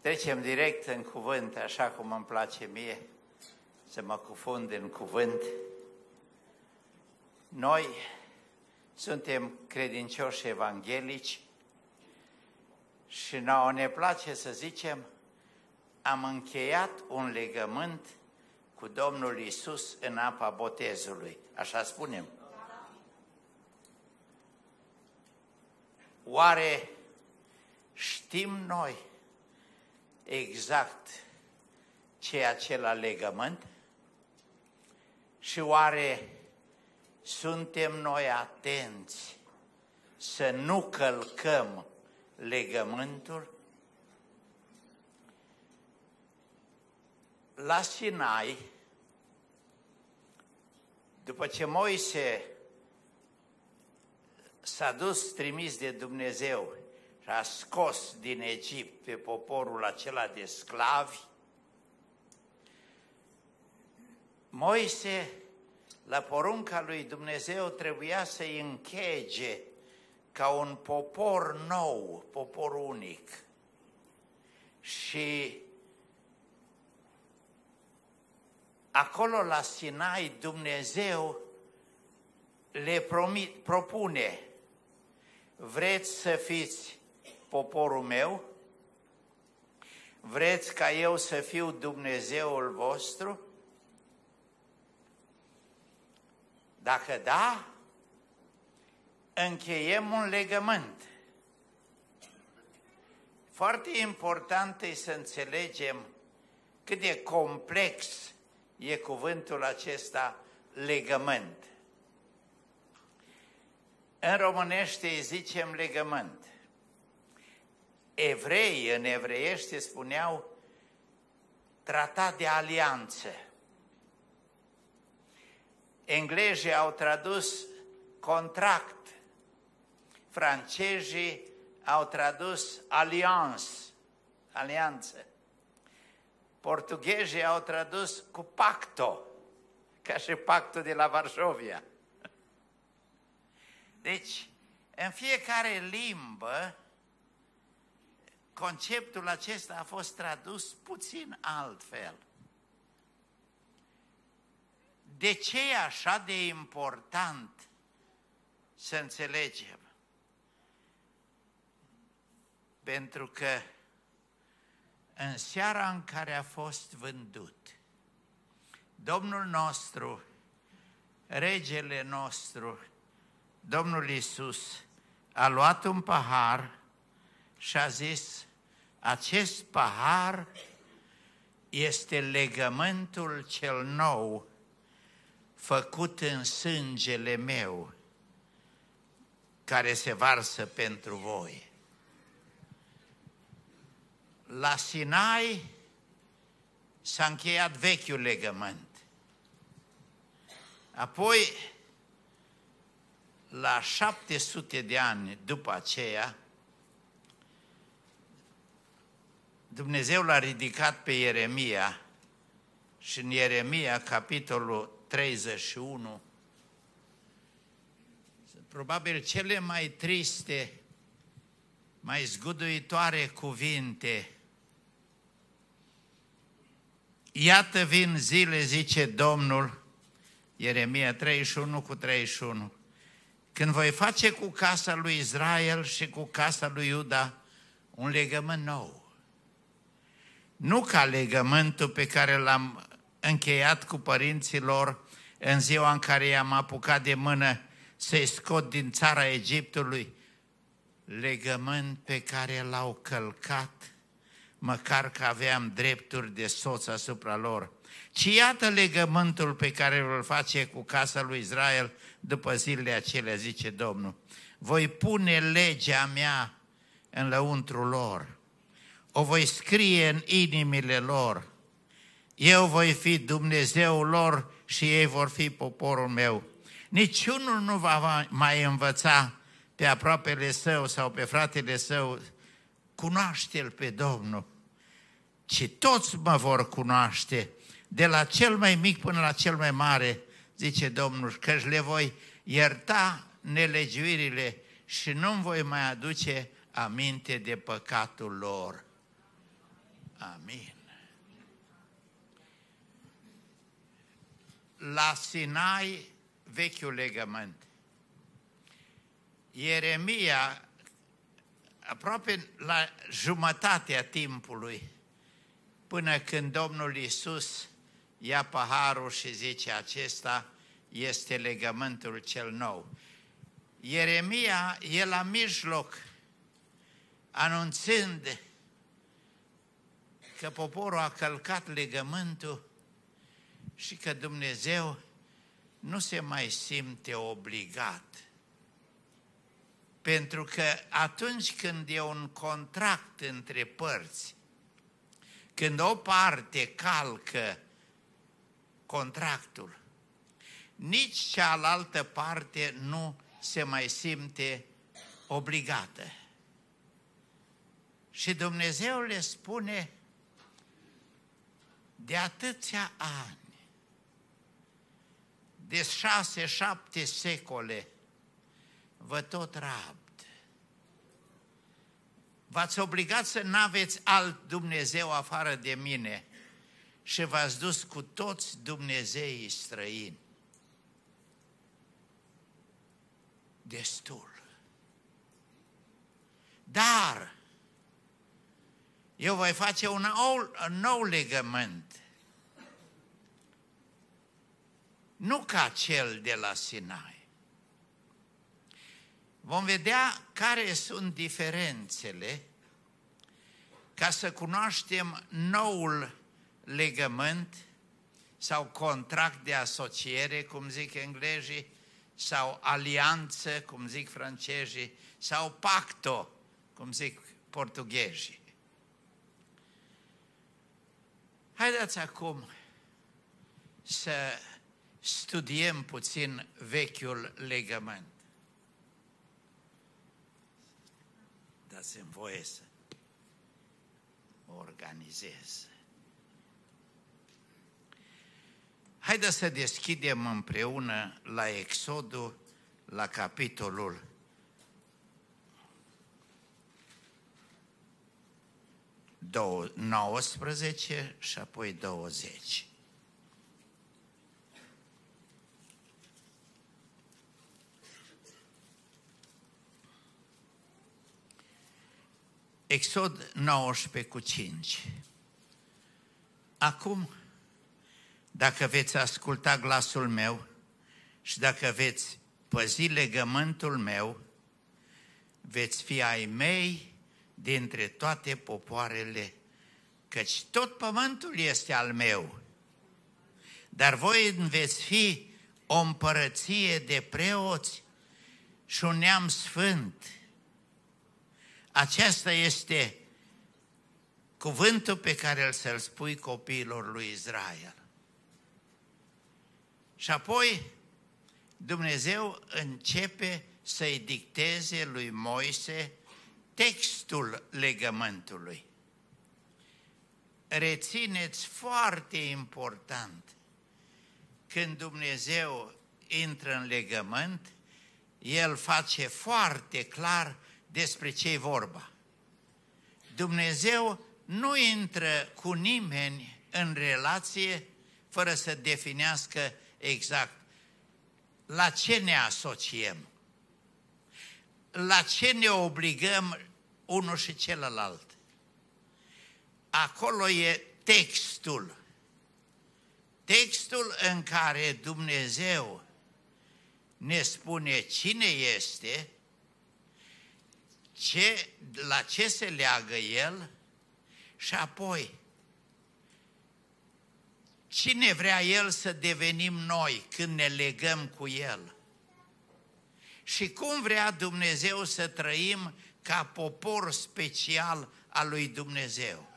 Trecem direct în cuvânt, așa cum îmi place mie, să mă cufund în cuvânt. Noi suntem credincioși evanghelici și nouă ne place să zicem, am încheiat un legământ cu Domnul Iisus în apa botezului. Așa spunem. Oare știm noi exact ce e acela legământ? Și oare suntem noi atenți să nu călcăm legământul? La Sinai, după ce Moise s-a dus trimis de Dumnezeu și a scos din Egipt pe poporul acela de sclavi, Moise, la porunca lui Dumnezeu, trebuia să-i închege ca un popor nou, popor unic. Și acolo la Sinai Dumnezeu le propune, vreți să fiți poporul meu? Vreți ca eu să fiu Dumnezeul vostru? Dacă da, încheiem un legământ. Foarte important e să înțelegem cât de complex e cuvântul acesta, legământ. În românește îi zicem legământ. Evreii, în evreiește, spuneau tratat de alianță. Englezii au tradus contract. Francezii au tradus alianță. Portughezii au tradus cu pacto, ca și pactul de la Varșovia. Deci, în fiecare limbă, conceptul acesta a fost tradus puțin altfel. De ce e așa de important să înțelegem? Pentru că în seara în care a fost vândut, Domnul nostru, Regele nostru, Domnul Iisus, a luat un pahar și a zis, acest pahar este legământul cel nou, făcut în sângele meu, care se varsă pentru voi. La Sinai s-a încheiat vechiul legământ. Apoi, la 700 de ani după aceea, Dumnezeu l-a ridicat pe Ieremia și în Ieremia, capitolul 31, sunt probabil cele mai triste, mai zguduitoare cuvinte. Iată vin zile, zice Domnul, Ieremia 31:31, când voi face cu casa lui Israel și cu casa lui Iuda un legământ nou. Nu ca legământul pe care l-am încheiat cu părinții lor în ziua în care i-am apucat de mână să-i scot din țara Egiptului, legământ pe care l-au călcat, măcar că aveam drepturi de soț asupra lor. Ci iată legământul pe care îl face cu casa lui Israel după zilele acelea, zice Domnul. Voi pune legea mea în lăuntrul lor, o voi scrie în inimile lor. Eu voi fi Dumnezeul lor și ei vor fi poporul meu. Niciunul nu va mai învăța pe aproapele său sau pe fratele său, cunoaște-L pe Domnul, ci toți mă vor cunoaște, de la cel mai mic până la cel mai mare, zice Domnul, căci le voi ierta nelegiuirile și nu-mi voi mai aduce aminte de păcatul lor. Amin. La Sinai, vechiul legământ. Ieremia, aproape la jumătatea timpului, până când Domnul Iisus ia paharul și zice, acesta este legământul cel nou. Ieremia e la mijloc, anunțând că poporul a călcat legământul și că Dumnezeu nu se mai simte obligat. Pentru că atunci când e un contract între părți, când o parte calcă contractul, nici cealaltă parte nu se mai simte obligată. Și Dumnezeu le spune, de atâția ani, de 6-7 secole, vă tot rabd. V-ați obligat să n-aveți alt Dumnezeu afară de mine și v-ați dus cu toți dumnezeii străini. Destul. Dar eu voi face un nou legământ. Nu ca cel de la Sinai. Vom vedea care sunt diferențele ca să cunoaștem noul legământ sau contract de asociere, cum zic englezii, sau alianță, cum zic francezii, sau pacto, cum zic portughezii. Haideți acum să studiem puțin vechiul legământ. Dați-mi voie să mă organizez. Haideți să deschidem împreună la Exodul, la capitolul 19 și apoi 20. Exod 19:5. Acum, dacă veți asculta glasul meu și dacă veți păzi legământul meu, veți fi ai mei dintre toate popoarele, căci tot pământul este al meu. Dar voi veți fi o împărăție de preoți și un neam sfânt. Aceasta este cuvântul pe care îl să-l spui copiilor lui Israel. Și apoi Dumnezeu începe să-i dicteze lui Moise textul legământului. Rețineți foarte important, când Dumnezeu intră în legământ, El face foarte clar despre ce-i vorba. Dumnezeu nu intră cu nimeni în relație fără să definească exact la ce ne asociem, la ce ne obligăm unul și celălalt. Acolo e textul în care Dumnezeu ne spune cine este, la ce se leagă El și apoi cine vrea El să devenim noi când ne legăm cu El și cum vrea Dumnezeu să trăim ca popor special al lui Dumnezeu.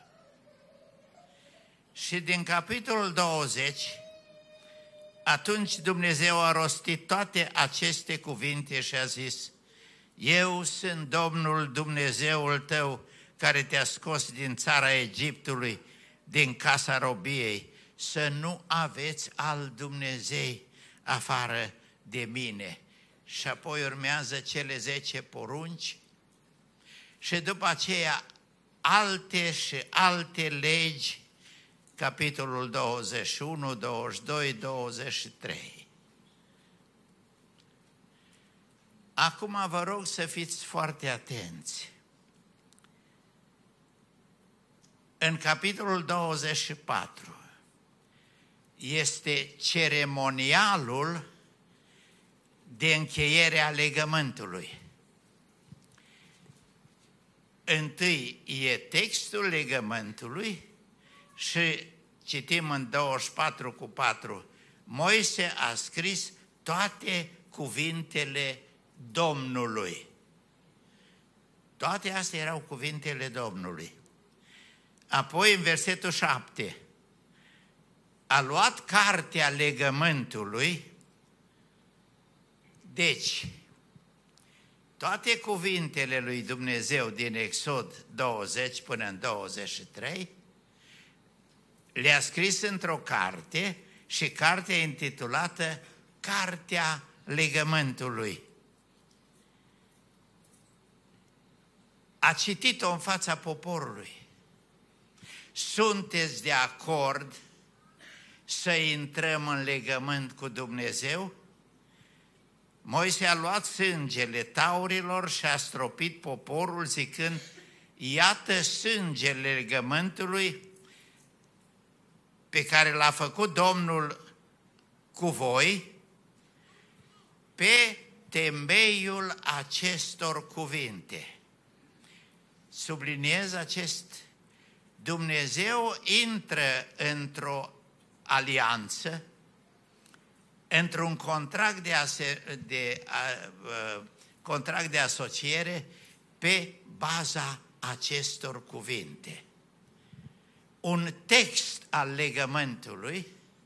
Și din capitolul 20, atunci Dumnezeu a rostit toate aceste cuvinte și a zis: Eu sunt Domnul Dumnezeul tău, care te-a scos din țara Egiptului, din casa robiei, să nu aveți alt Dumnezei afară de mine. Și apoi urmează cele 10 porunci și după aceea alte și alte legi, capitolul 21, 22, 23. Acum vă rog să fiți foarte atenți. În capitolul 24 este ceremonialul de încheiere a legământului. Întâi e textul legământului și citim în 24:4. Moise a scris toate cuvintele Domnului. Toate astea erau cuvintele Domnului. Apoi în versetul 7 a luat cartea legământului. Deci, toate cuvintele lui Dumnezeu din Exod 20 până în 23 le-a scris într-o carte și cartea e intitulată Cartea Legământului. A citit-o în fața poporului. Sunteți de acord să intrăm în legământ cu Dumnezeu? Moise a luat sângele taurilor și a stropit poporul zicând, iată sângele legământului pe care l-a făcut Domnul cu voi pe temeiul acestor cuvinte. Subliniez acest: Dumnezeu intră într-o alianță, într-un contract contract de asociere pe baza acestor cuvinte. Un text al legământului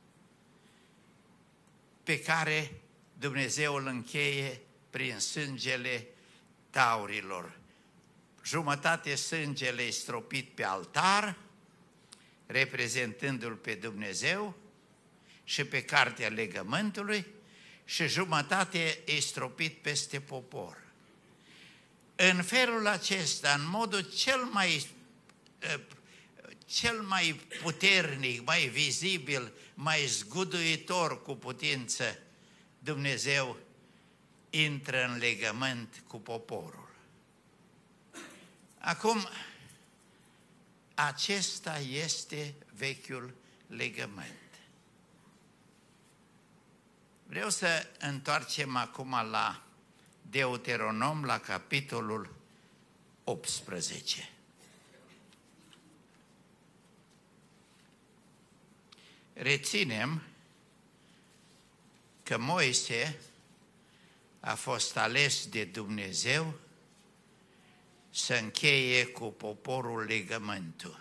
pe care Dumnezeu îl încheie prin sângele taurilor. Jumătate sângele e stropit pe altar, reprezentându-L pe Dumnezeu și pe cartea legământului, și jumătate e stropit peste popor. În felul acesta, în modul cel mai puternic, mai vizibil, mai zguduitor cu putință, Dumnezeu intră în legământ cu poporul. Acum, acesta este vechiul legământ. Vreau să întoarcem acum la Deuteronom, la capitolul 18. Reținem că Moise a fost ales de Dumnezeu să încheie cu poporul legământul.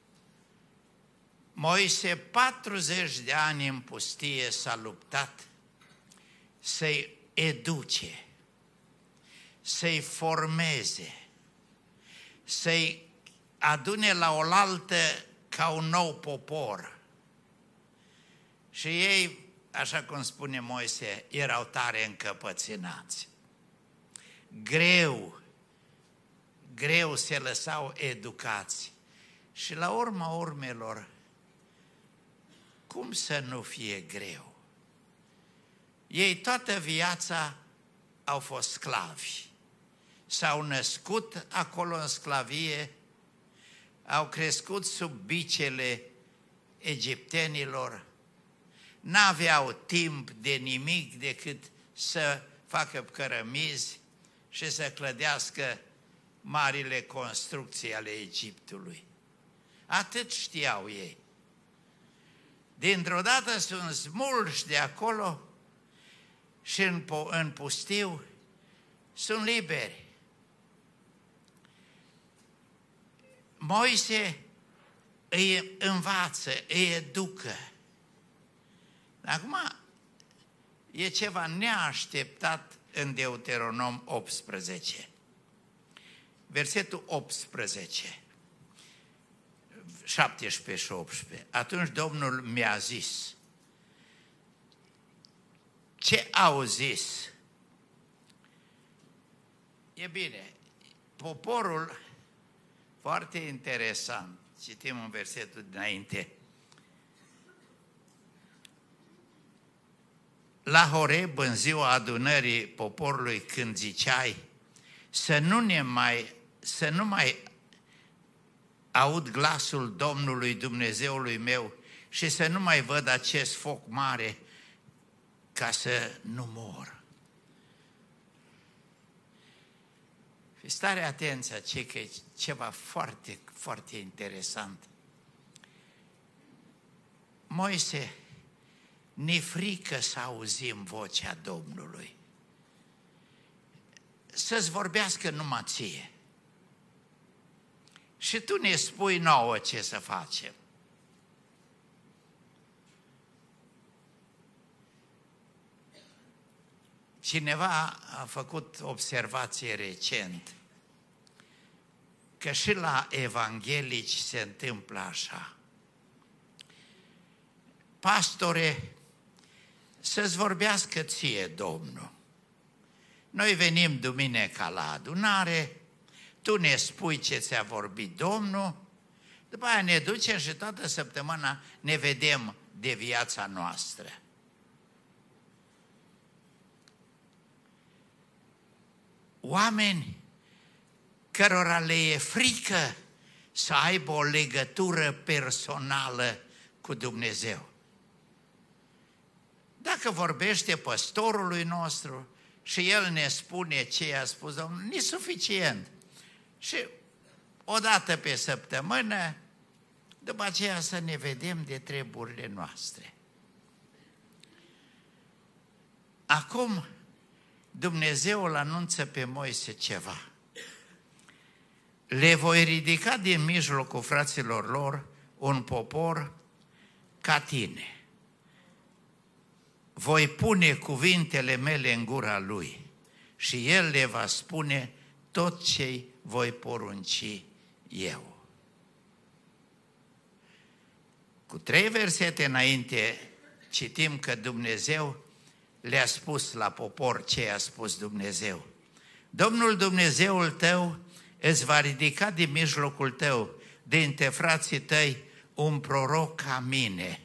Moise 40 de ani în pustie s-a luptat să-i educe, să-i formeze, să-i adune la oaltă ca un nou popor. Și ei, așa cum spune Moise, erau tare încăpățânați. Greu se lăsau educați. Și la urma urmelor, cum să nu fie greu? Ei toată viața au fost sclavi. S-au născut acolo în sclavie, au crescut sub bicele egiptenilor, n-aveau timp de nimic decât să facă cărămizi și să clădească marile construcții ale Egiptului. Atât știau ei. Dintr-o dată sunt smulși de acolo și în pustiu sunt liberi. Moise îi învață, îi educă. Acum e ceva neașteptat în Deuteronom 18. Versetul 18, 17 și 18. Atunci Domnul mi-a zis. Ce au zis? E bine, poporul Foarte interesant. Citim un versetul dinainte. La Horeb, în ziua adunării poporului, când ziceai să nu mai aud glasul Domnului Dumnezeului meu și să nu mai văd acest foc mare ca să nu mor. Fiți tare atenți aici, că e ceva foarte, foarte interesant. Moise, ne frică să auzim vocea Domnului, să-ți vorbească numai ție. Și tu ne spui nouă ce să facem. Cineva a făcut observație recent că și la evanghelici se întâmplă așa. Pastore, să-ți vorbească ție Domnul. Noi venim duminica la adunare, tu ne spui ce ți-a vorbit Domnul, după aia ne ducem și toată săptămâna ne vedem de viața noastră. Oameni cărora le e frică să aibă o legătură personală cu Dumnezeu. Dacă vorbește păstorului nostru și el ne spune ce i-a spus Domnul, nu-i suficient. Și o dată pe săptămână, după aceea să ne vedem de treburile noastre. Acum Dumnezeu îl anunță pe Moise ceva. Le voi ridica din mijlocul fraților lor un popor ca tine. Voi pune cuvintele mele în gura lui și el le va spune tot ce voi porunci eu. Cu 3 versete înainte citim că Dumnezeu le-a spus la popor ce a spus Dumnezeu. Domnul Dumnezeul tău îți va ridica din mijlocul tău, dintre frații tăi, un proroc ca mine.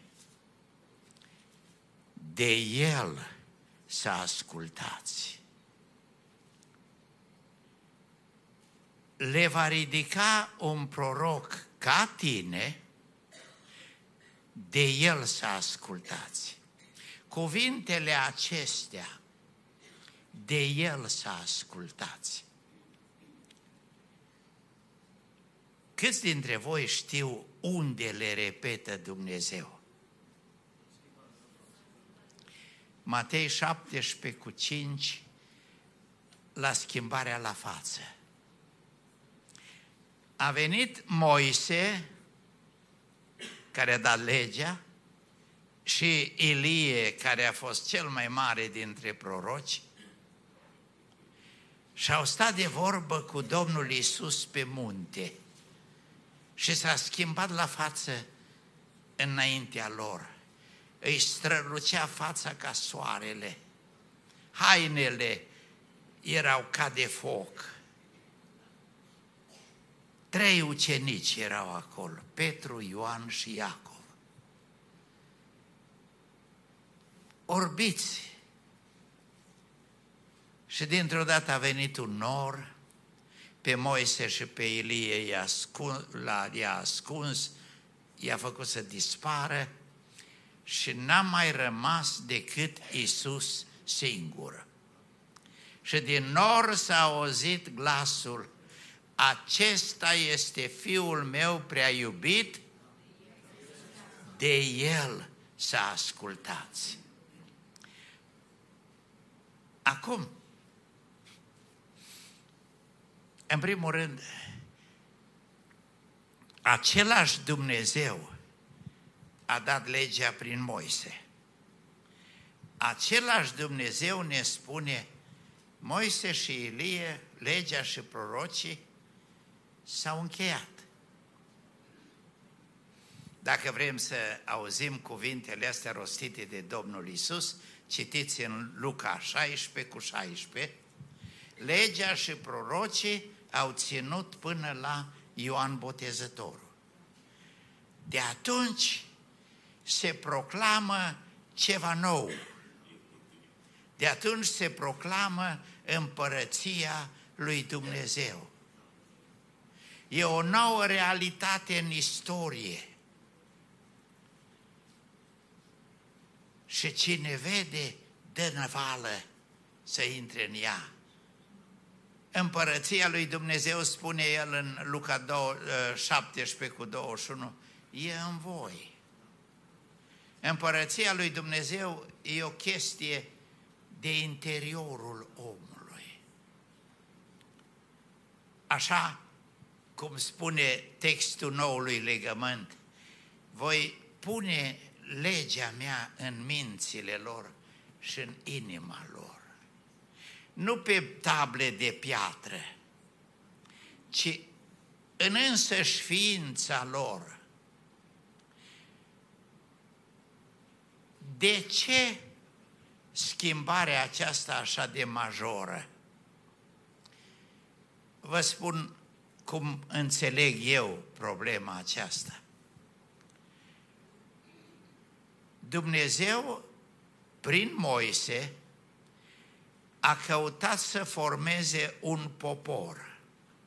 De el să ascultați. Le va ridica un proroc ca tine, de el să ascultați. Cuvintele acestea, de el să ascultați. Câți dintre voi știu unde le repetă Dumnezeu? Matei 17:5, la schimbarea la față. A venit Moise, care a dat legea, și Ilie, care a fost cel mai mare dintre proroci, și au stat de vorbă cu Domnul Iisus pe munte și s-a schimbat la față înaintea lor. Îi strălucea fața ca soarele, hainele erau ca de foc. 3 ucenici erau acolo, Petru, Ioan și Iacov. Orbiți. Și dintr-o dată a venit un nor, pe Moise și pe Ilie i-a ascuns, i-a făcut să dispară și n-a mai rămas decât Iisus singur. Și din nor s-a auzit glasul: acesta este Fiul meu prea iubit, de el să ascultați. Acum, în primul rând, același Dumnezeu a dat legea prin Moise. Același Dumnezeu ne spune: Moise și Ilie, legea și prorocii s-au încheiat. Dacă vrem să auzim cuvintele astea rostite de Domnul Iisus, citiți în Luca 16:16, legea și prorocii au ținut până la Ioan Botezătorul. De atunci se proclamă ceva nou. De atunci se proclamă împărăția lui Dumnezeu. E o nouă realitate în istorie. Și cine vede, dă năvală să intre în ea. Împărăția lui Dumnezeu, spune el în Luca 17:21, e în voi. Împărăția lui Dumnezeu e o chestie de interiorul omului. Așa cum spune textul noului legământ, voi pune legea mea în mințile lor și în inima lor. Nu pe table de piatră, ci în însăși ființa lor. De ce schimbarea aceasta așa de majoră? Vă spun cum înțeleg eu problema aceasta. Dumnezeu, prin Moise, a căutat să formeze un popor.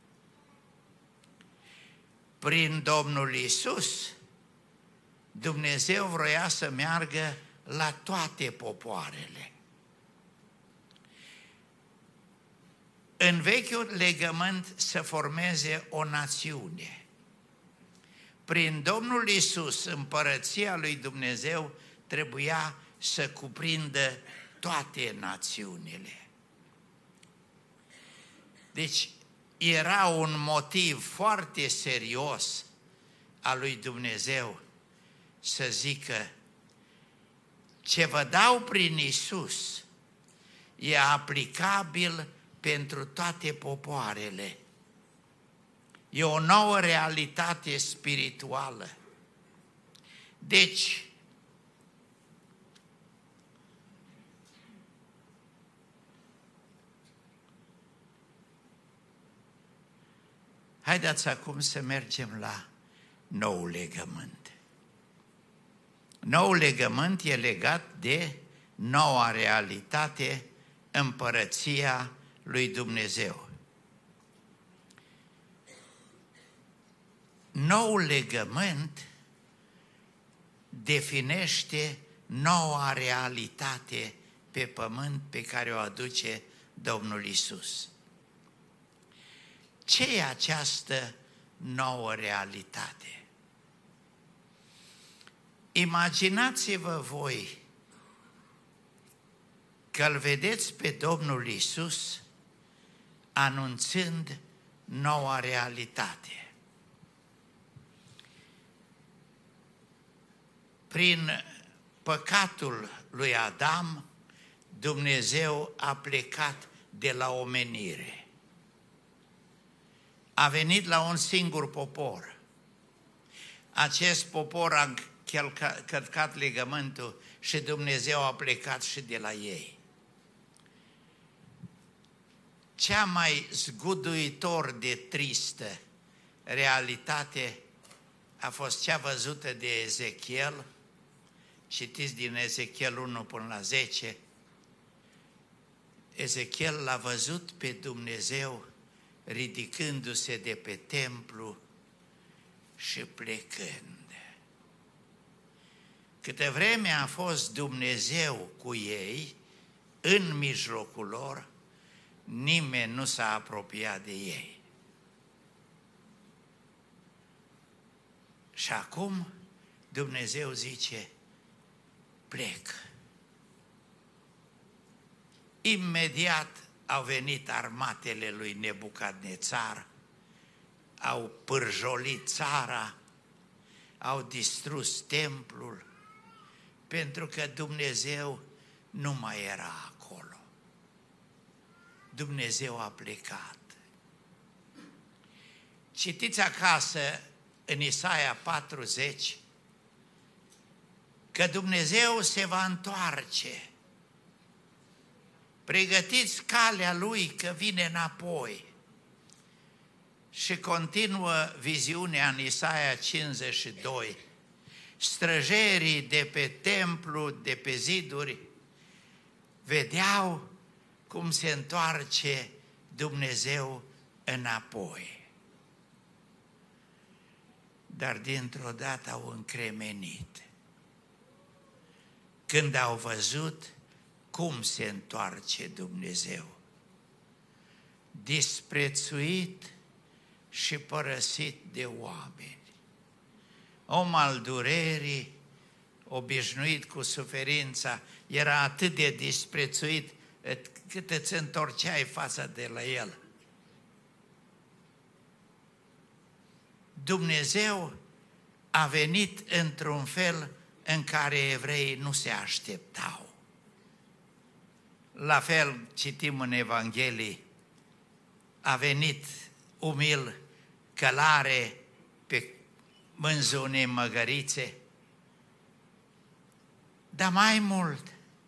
Prin Domnul Iisus, Dumnezeu vroia să meargă la toate popoarele. În vechiul legământ să formeze o națiune. Prin Domnul Iisus, împărăția lui Dumnezeu trebuia să cuprindă toate națiunile. Deci era un motiv foarte serios al lui Dumnezeu să zică: ce vă dau prin Iisus e aplicabil pentru toate popoarele. E o nouă realitate spirituală. Deci, haideți acum să mergem la noul legământ. Noul legământ e legat de noua realitate, împărăția lui Dumnezeu. Noul legământ definește noua realitate pe pământ pe care o aduce Domnul Iisus. Ce e această nouă realitate? Imaginați-vă voi că îl vedeți pe Domnul Iisus anunțând noua realitate. Prin păcatul lui Adam, Dumnezeu a plecat de la omenire. A venit la un singur popor. Acest popor a călcat legământul și Dumnezeu a plecat și de la ei. Cea mai zguduitor de tristă realitate a fost cea văzută de Ezechiel. Citiți din Ezechiel 1 până la 10. Ezechiel l-a văzut pe Dumnezeu ridicându-se de pe templu și plecând. Câte vreme a fost Dumnezeu cu ei, în mijlocul lor, nimeni nu s-a apropiat de ei. Și acum Dumnezeu zice: plec. Imediat au venit armatele lui Nebucadnețar, au pârjolit țara, au distrus templul, pentru că Dumnezeu nu mai era acolo. Dumnezeu a plecat. Citiți acasă în Isaia 40 că Dumnezeu se va întoarce. Pregătiți calea Lui că vine înapoi. Și continuă viziunea în Isaia 52. Străjerii de pe templu, de pe ziduri, vedeau cum se întoarce Dumnezeu înapoi. Dar dintr-o dată au încremenit când au văzut cum se întoarce Dumnezeu. Disprețuit și părăsit de oameni. Om al durerii, obișnuit cu suferința, era atât de disprețuit cât îți întorceai fața de la el. Dumnezeu a venit într-un fel în care evreii nu se așteptau. La fel citim în Evanghelii, a venit umil, călare pe mânzul unei măgărițe, dar mai mult,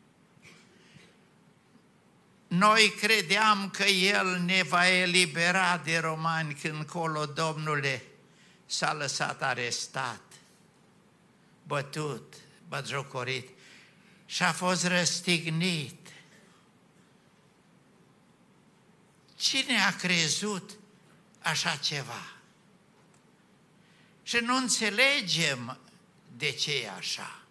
noi credeam că El ne va elibera de romani când colo, Domnule, s-a lăsat arestat, bătut, batjocorit și a fost răstignit. Cine a crezut așa ceva? Și nu înțelegem de ce e așa.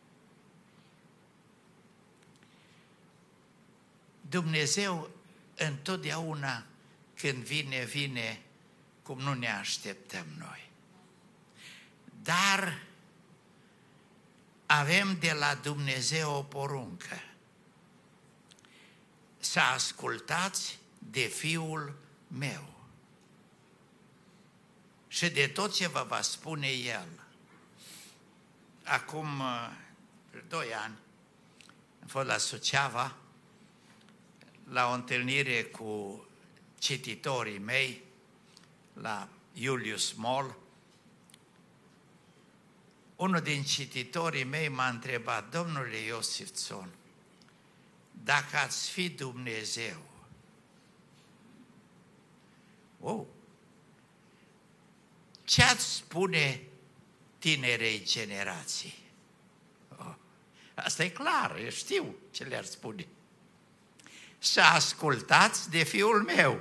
Dumnezeu întotdeauna când vine cum nu ne așteptăm noi. Dar avem de la Dumnezeu o poruncă. Să ascultați de Fiul meu și de tot ce vă va spune El. Acum 2 ani am fost la Suceava la o întâlnire cu cititorii mei la Julius Mall. Unul din cititorii mei m-a întrebat: domnule Iosifson, dacă ați fi Dumnezeu, ce ați spune tinerei generații? Asta e clar, eu știu ce le-ar spune. Să ascultați de Fiul meu.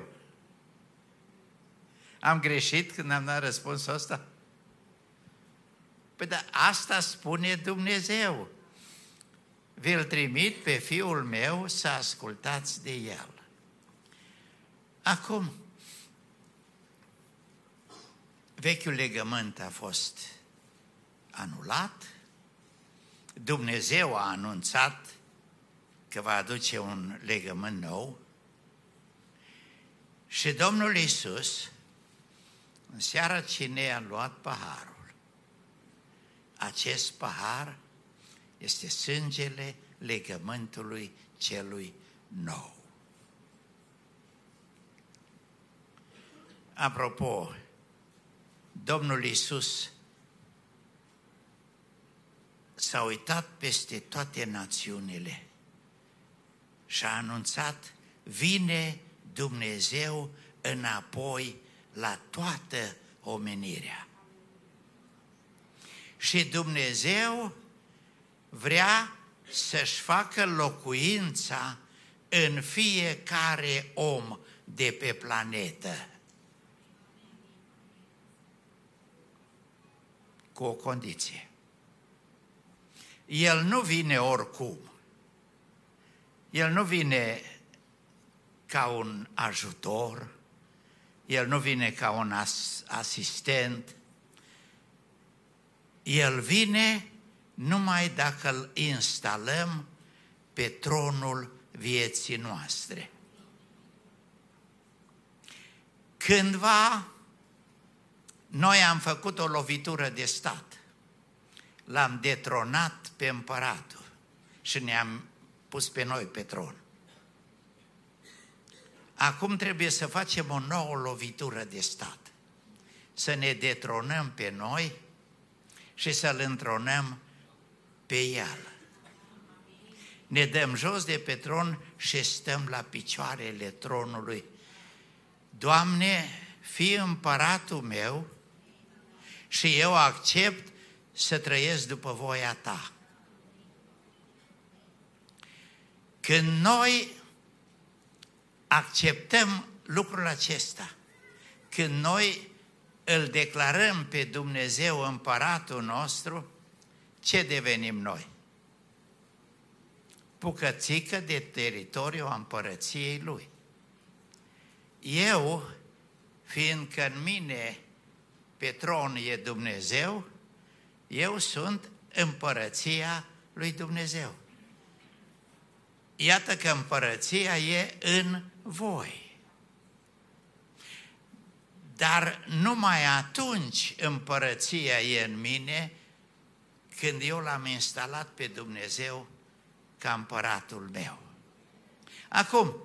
Am greșit când am dat răspunsul ăsta? Păi da, asta spune Dumnezeu. Vi-l trimit pe Fiul meu să ascultați de El. Acum, vechiul legământ a fost anulat, Dumnezeu a anunțat că va aduce un legământ nou și Domnul Iisus, în seara cinei, a luat paharul. Acest pahar este sângele legământului celui nou. Apropo, Domnul Iisus s-a uitat peste toate națiunile și a anunțat: vine Dumnezeu înapoi la toată omenirea. Și Dumnezeu vrea să-și facă locuința în fiecare om de pe planetă. Cu o condiție. El nu vine oricum. El nu vine ca un ajutor, El nu vine ca un asistent, El vine numai dacă îl instalăm pe tronul vieții noastre. Cândva noi am făcut o lovitură de stat, l-am detronat pe împăratul și ne-am pus pe noi pe tron. Acum trebuie să facem o nouă lovitură de stat, să ne detronăm pe noi și să-L întronăm pe El. Ne dăm jos de pe tron și stăm la picioarele tronului. Doamne, fii împăratul meu și eu accept să trăiesc după voia ta. Când noi acceptăm lucrul acesta, când noi îl declarăm pe Dumnezeu împăratul nostru, ce devenim noi? Bucățică de teritoriu a împărăției Lui. Eu, fiindcă în mine pe tron e Dumnezeu, eu sunt împărăția lui Dumnezeu. Iată că împărăția e în voi. Dar numai atunci împărăția e în mine când eu l-am instalat pe Dumnezeu ca împăratul meu. Acum,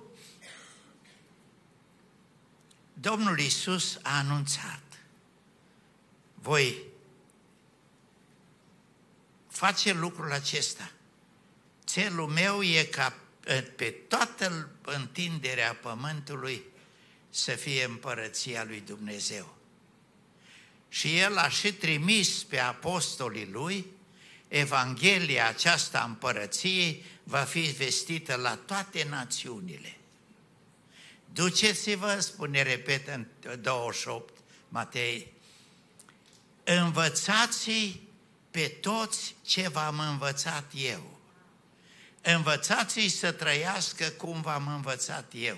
Domnul Iisus a anunțat: voi face lucrul acesta. Țelul meu e ca pe toată întinderea pământului să fie împărăția lui Dumnezeu. Și El a și trimis pe apostolii Lui, Evanghelia aceasta împărăției va fi vestită la toate națiunile. Duceți-vă, spune, repetă în 28 Matei, învățați-i pe toți ce v-am învățat eu. Învățați-i să trăiască cum v-am învățat eu.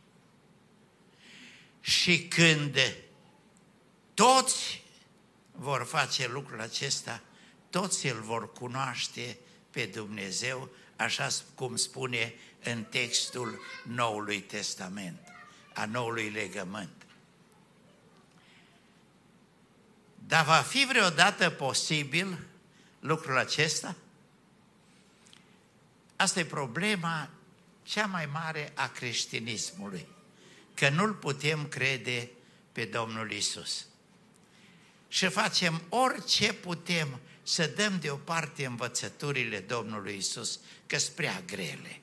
Și când toți vor face lucrul acesta, toți îl vor cunoaște pe Dumnezeu, așa cum spune în textul Noului Testament, a Noului Legământ. Dar va fi vreodată posibil lucrul acesta? Asta e problema cea mai mare a creștinismului, că nu-L putem crede pe Domnul Iisus. Și facem orice putem să dăm deoparte învățăturile Domnului Iisus, că-s prea grele.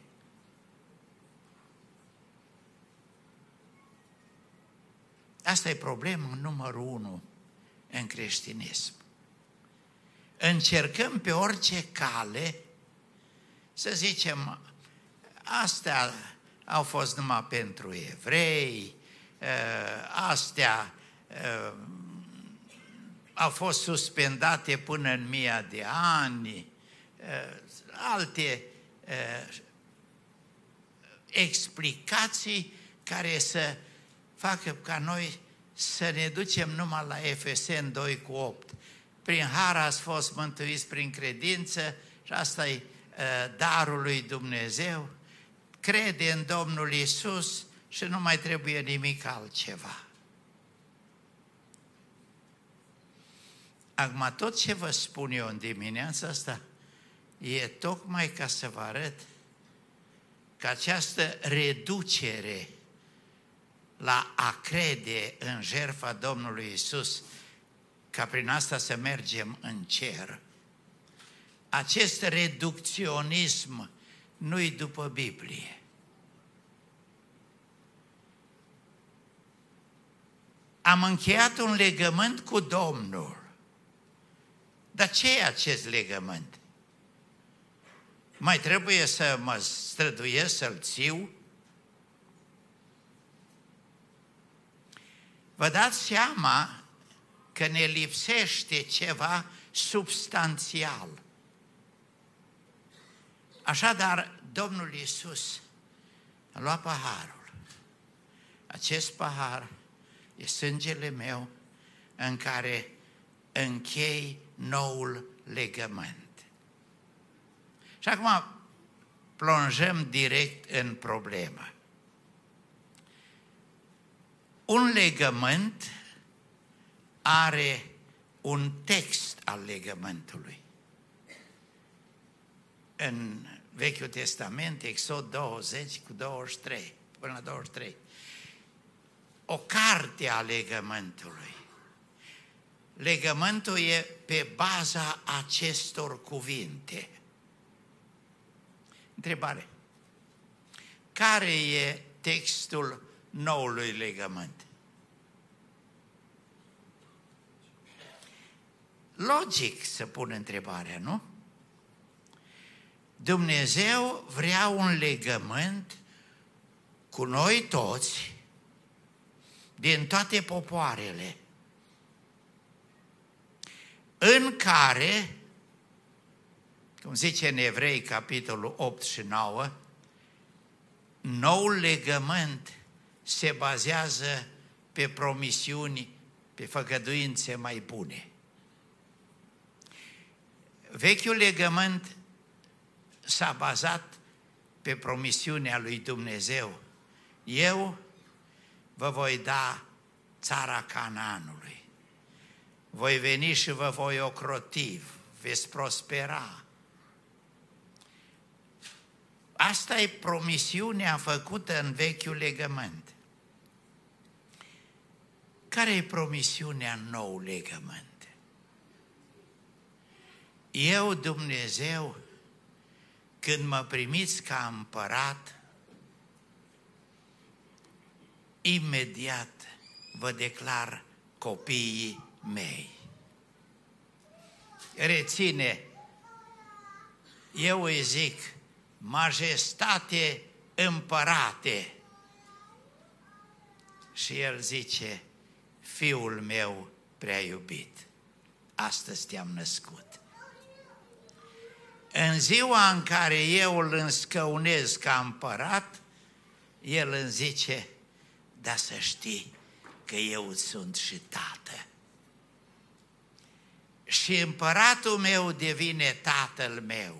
Asta e problema numărul 1 în creștinism. Încercăm pe orice cale să zicem, astea au fost numai pentru evrei, astea au fost suspendate până în 1000 de ani, alte explicații care să facă ca noi să ne ducem numai la Efeseni 2:8. Prin har ați fost mântuiți prin credință și asta e darul lui Dumnezeu. Crede în Domnul Iisus și nu mai trebuie nimic altceva. Acum, tot ce vă spun eu în dimineața asta e tocmai ca să vă arăt că această reducere la a crede în jertfa Domnului Iisus, ca prin asta să mergem în cer, acest reducționism nu-i după Biblie. Am încheiat un legământ cu Domnul. Dar ce e acest legământ? Mai trebuie să mă străduiesc să-l țiu? Vă dați seama că ne lipsește ceva substanțial. Așadar, Domnul Iisus a luat paharul. Acest pahar e sângele meu în care închei noul legământ. Și acum plonjăm direct în problemă. Un legământ are un text al legământului. În Vechiul Testament, Exod 20 cu 23, până la 23. O carte a legământului. Legământul e pe baza acestor cuvinte. Întrebare. Care e textul noului legământ? logic să pun întrebarea, nu? Dumnezeu vrea un legământ cu noi toți, din toate popoarele, în care, cum zice în Evrei, capitolul 8 și 9, noul legământ se bazează pe promisiuni, pe făgăduințe mai bune. Vechiul legământ s-a bazat pe promisiunea lui Dumnezeu. Eu vă voi da țara Canaanului. Voi veni și vă voi ocroti, veți prospera. Asta e promisiunea făcută în vechiul legământ. Care e promisiunea în nou legământ? Eu, Dumnezeu, când mă primiți ca împărat, imediat vă declar copiii mei. Reține, eu îi zic, majestate împărate. Și el zice, fiul meu prea iubit, astăzi te-am născut. În ziua în care eu îl înscăunez ca împărat, el îmi zice, dar să știi că eu sunt și tată. Și împăratul meu devine tatăl meu.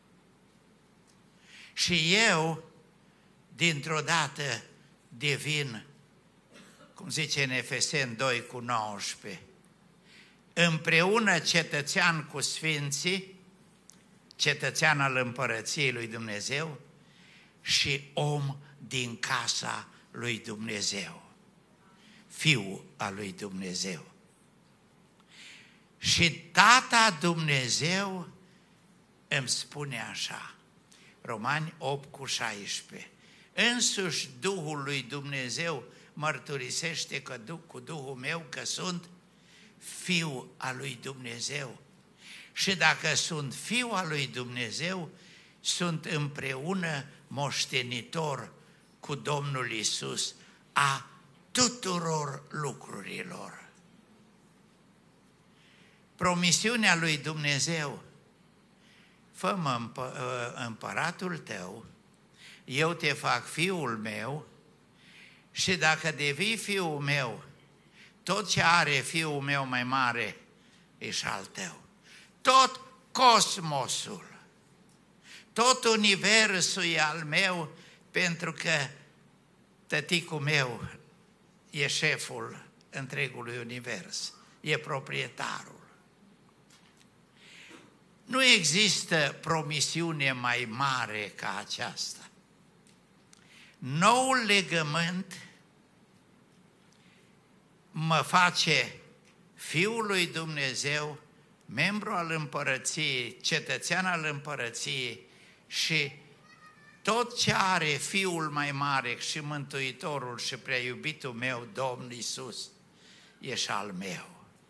Și eu, dintr-o dată, devin, cum zice în Efeseni 2:19, împreună cetățean cu sfinții, cetățean al împărăției lui Dumnezeu și om din casa lui Dumnezeu, fiul al lui Dumnezeu. Și Tata Dumnezeu îmi spune așa, Romani 8:16, însuși Duhul lui Dumnezeu mărturisește că cu Duhul meu că sunt fiul al lui Dumnezeu. Și dacă sunt fiul al lui Dumnezeu, sunt împreună moștenitor cu Domnul Iisus a tuturor lucrurilor. Promisiunea lui Dumnezeu, fă-mă împăratul tău, eu te fac fiul meu și dacă devii fiul meu, tot ce are fiul meu mai mare e și al tău. Tot cosmosul, tot universul e al meu, pentru că tăticul meu e șeful întregului univers, e proprietarul. Nu există promisiune mai mare ca aceasta. Noul legământ mă face fiul lui Dumnezeu, membru al împărăției, cetățean al împărăției și tot ce are fiul mai mare și mântuitorul și prea iubitul meu, Domnul Iisus, e și al meu.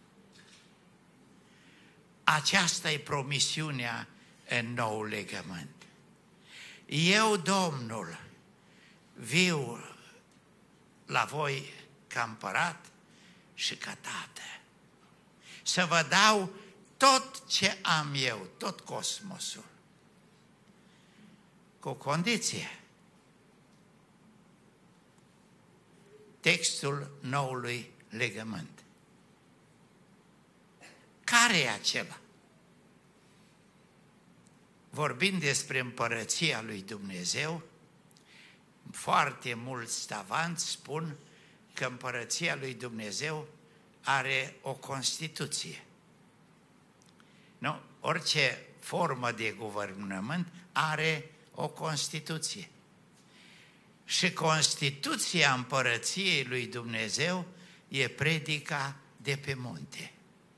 Aceasta e promisiunea în nou legământ. Eu, Domnul, viu la voi ca împărat și ca tată. Să vă dau tot ce am eu, tot cosmosul. Cu condiție. Textul noului legământ. Care e acela? Vorbind despre împărăția lui Dumnezeu, foarte mulți stavanți spun că împărăția lui Dumnezeu are o Constituție. Nu? Orice formă de guvernământ are o Constituție. Și Constituția împărăției lui Dumnezeu e predica de pe munte.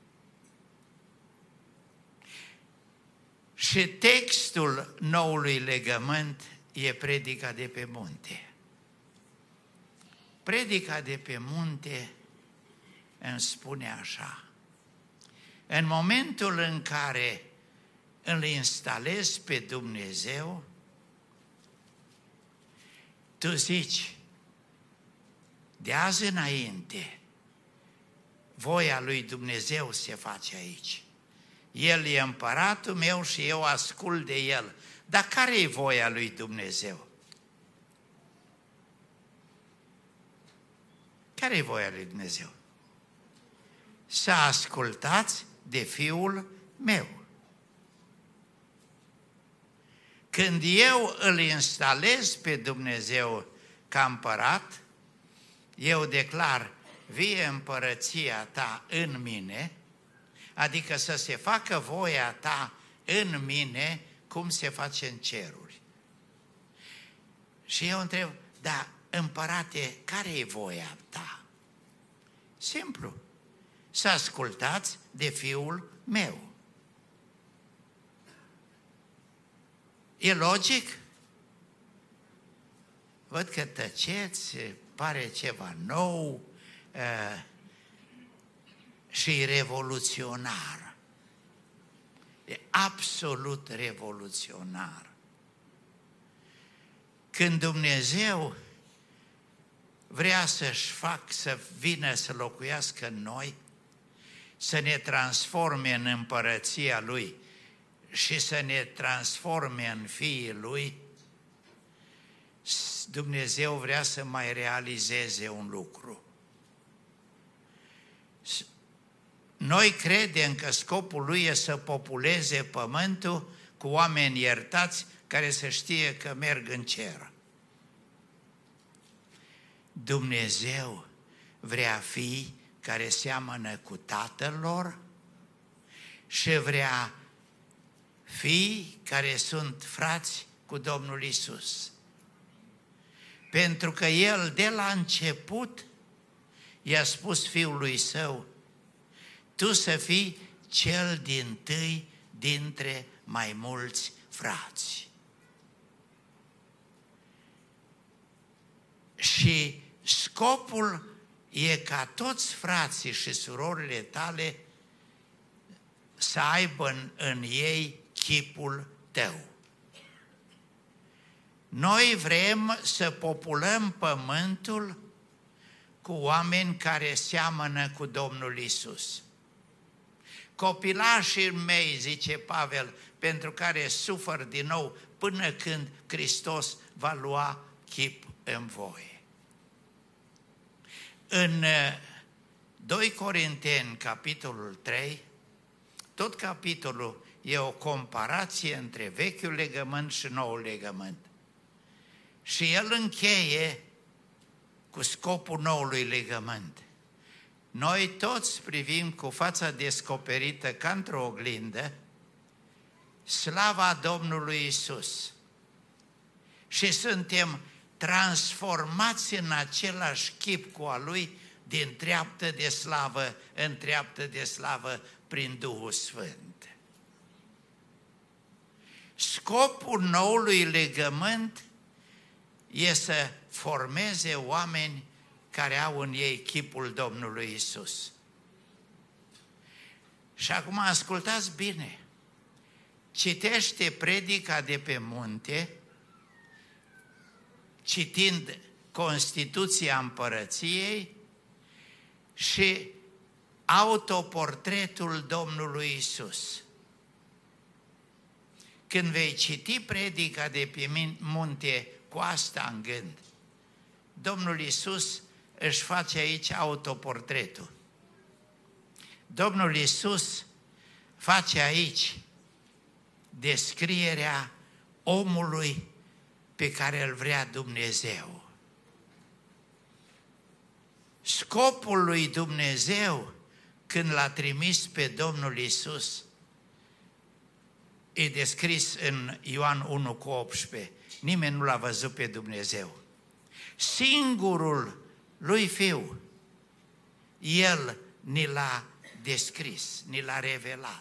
Și textul noului legământ e predica de pe munte. Predica de pe munte îmi spune așa: În momentul în care îl instalezi pe Dumnezeu, tu zici, de azi înainte, voia lui Dumnezeu se face aici. El e împăratul meu și eu ascult de El. Dar care e voia lui Dumnezeu? Care e voia lui Dumnezeu? Să ascultați de Fiul meu. Când eu îl instalez pe Dumnezeu ca împărat, eu declar, vie împărăția ta în mine, adică să se facă voia ta în mine, cum se face în ceruri. Și eu întreb, da, împărate, care e voia ta? Simplu, să ascultați de Fiul meu. E logic? Văd că tăceți, pare ceva nou și revoluționar. E absolut revoluționar. Când Dumnezeu vrea să vină să locuiască în noi, să ne transforme în împărăția Lui și să ne transforme în fiii Lui, Dumnezeu vrea să mai realizeze un lucru. Noi credem că scopul Lui e să populeze pământul cu oameni iertați care să știe că merg în cer. Dumnezeu vrea fii care seamănă cu Tatăl lor și vrea fii care sunt frați cu Domnul Iisus. Pentru că El de la început i-a spus Fiului Său, tu să fii cel dintâi dintre mai mulți frați. Și scopul e ca toți frații și surorile tale să aibă în ei chipul tău. Noi vrem să populăm pământul cu oameni care seamănă cu Domnul Iisus. Copilașii mei, zice Pavel, pentru care sufăr din nou până când Hristos va lua chip în voi. În 2 Corinteni, capitolul 3, tot capitolul e o comparație între vechiul legământ și noul legământ. Și el încheie cu scopul noului legământ. Noi toți privim cu fața descoperită ca într-o oglindă slava Domnului Iisus și suntem transformați în același chip cu a Lui din treaptă de slavă în treaptă de slavă prin Duhul Sfânt. Scopul noului legământ e să formeze oameni care au în ei chipul Domnului Iisus. Și acum ascultați bine, citește predica de pe munte, citind Constituția Împărăției și autoportretul Domnului Iisus. Când vei citi predica de pe munte cu asta în gând, Domnul Iisus își face aici autoportretul. Domnul Iisus face aici descrierea omului pe care îl vrea Dumnezeu. Scopul lui Dumnezeu când l-a trimis pe Domnul Iisus e descris în Ioan 1:18. Nimeni nu l-a văzut pe Dumnezeu. Singurul lui Fiu, El ni l-a descris, ni l-a revelat.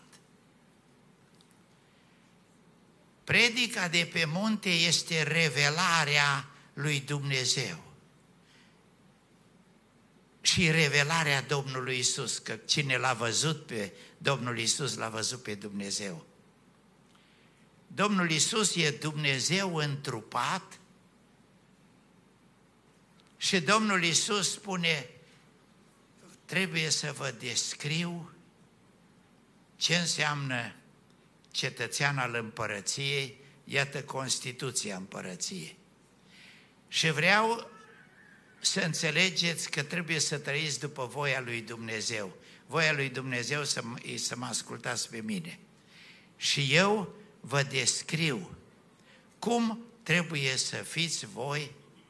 Predica de pe munte este revelarea lui Dumnezeu. și revelarea Domnului Isus, că cine l-a văzut pe Domnul Isus, l-a văzut pe Dumnezeu. Domnul Isus e Dumnezeu întrupat și Domnul Isus spune, trebuie să vă descriu ce înseamnă cetățean al împărăției, iată Constituția împărăției. Și vreau să înțelegeți că trebuie să trăiți după voia lui Dumnezeu. Voia lui Dumnezeu să mă ascultați pe mine. Și eu vă descriu cum trebuie să fiți voi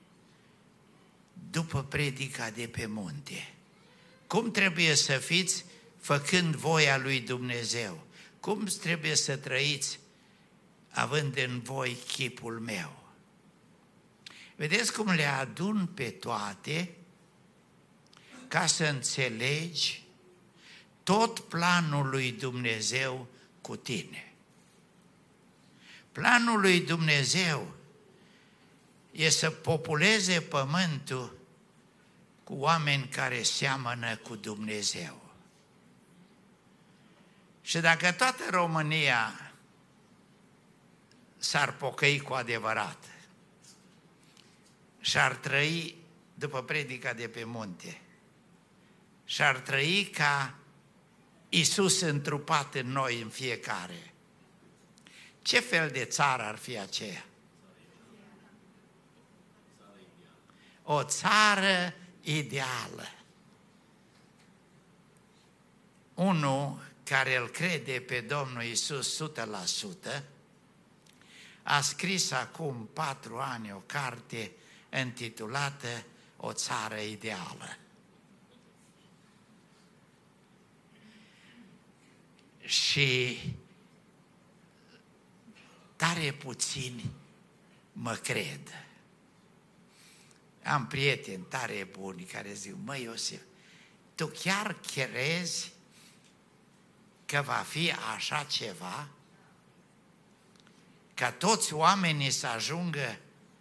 după predica de pe munte. Cum trebuie să fiți făcând voia lui Dumnezeu. Cum trebuie să trăiți având în voi chipul meu. Vedeți cum le adun pe toate ca să înțelegi tot planul lui Dumnezeu cu tine. Planul lui Dumnezeu e să populeze pământul cu oameni care seamănă cu Dumnezeu. Și dacă toată România s-ar pocăi cu adevărat și ar trăi după predica de pe munte și ar trăi ca Iisus întrupat în noi, în fiecare, ce fel de țară ar fi aceea? O țară ideală. Unul care îl crede pe Domnul Iisus 100%, a scris acum 4 ani o carte intitulată O țară ideală. Și tare puțini mă cred. Am prieteni tare buni care zic, măi Iosif, tu chiar crezi că va fi așa ceva? Ca toți oamenii să ajungă